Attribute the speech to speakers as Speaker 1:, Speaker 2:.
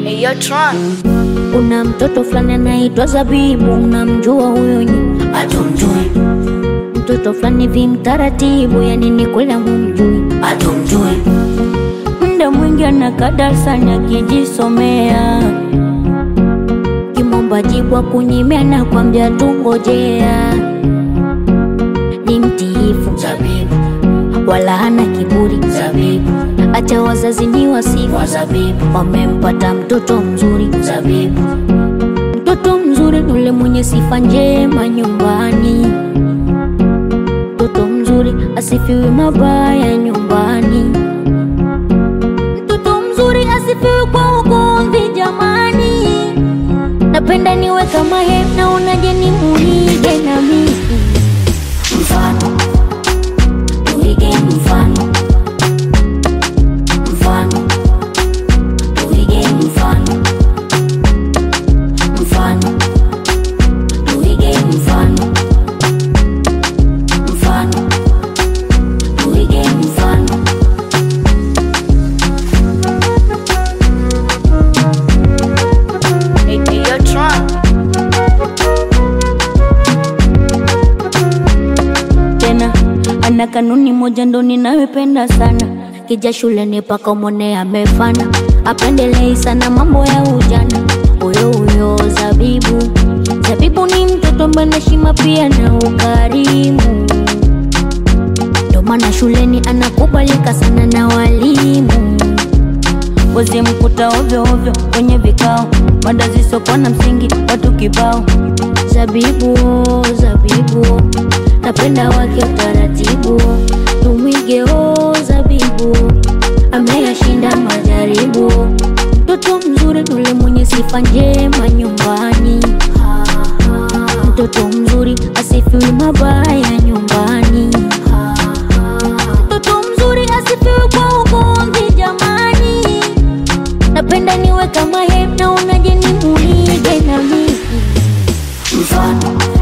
Speaker 1: Hey, yo, Tron.
Speaker 2: Kuna mtoto fulani anaitwa Zabibu, unamjua huyo nyi?
Speaker 3: Hatumjui.
Speaker 2: Mtoto fulani vimtaratibu, yani ni kweli mumjui?
Speaker 3: Hatumjui.
Speaker 2: Muda mwingi anakaa darasani akijisomea, kimomba jibu akunyimia na kwambia tungojea. Ni mtiifu
Speaker 3: Zabibu.
Speaker 2: wala hana kiburi
Speaker 3: Zabibu.
Speaker 2: acha wazazi ni wasifu
Speaker 3: Zabibu.
Speaker 2: wamempata mtoto mzuri.
Speaker 3: Zabibu.
Speaker 2: Mtoto mzuri ule mwenye sifa njema nyumbani, mtoto mzuri asifiwi mabaya nyumbani, mtoto mzuri asifiwi kwa ugomvi jamani. Napenda niwe kama yeye, naonaje ni muige na mimi?
Speaker 3: Mfano. Tuige mfano. Mfano. Tuige mfano. Mfano. Tuige mfano. Mfano. Tuige mfano.
Speaker 1: Hey, yo, Tron.
Speaker 2: Tena ana kanuni moja ndo ninayopenda sana, kija shuleni paka umone amefana, apendelei sana mambo ya ujana. Huyo Zabibu, Zabibu ni mtoto mwenye heshima pia na ukarimu, ndo maana shuleni anakubalika sana na walimu. Wezi mkuta ovyo ovyo kwenye vikao, mada zisizokuwa na msingi watu kibao. Zabibu, Zabibu, napenda wake utaratibu, tumwige Zabibu, ameyashinda majaribu. Mtoto mzuri ule mwenye sifa njema nyumbani, mtoto mzuri asifiwi mabaya nyumbani, mtoto mzuri asifiwi kwa ugomvi jamani. Napenda niwe kama yeye, naonaje ni muige na mimi?
Speaker 3: Mfano.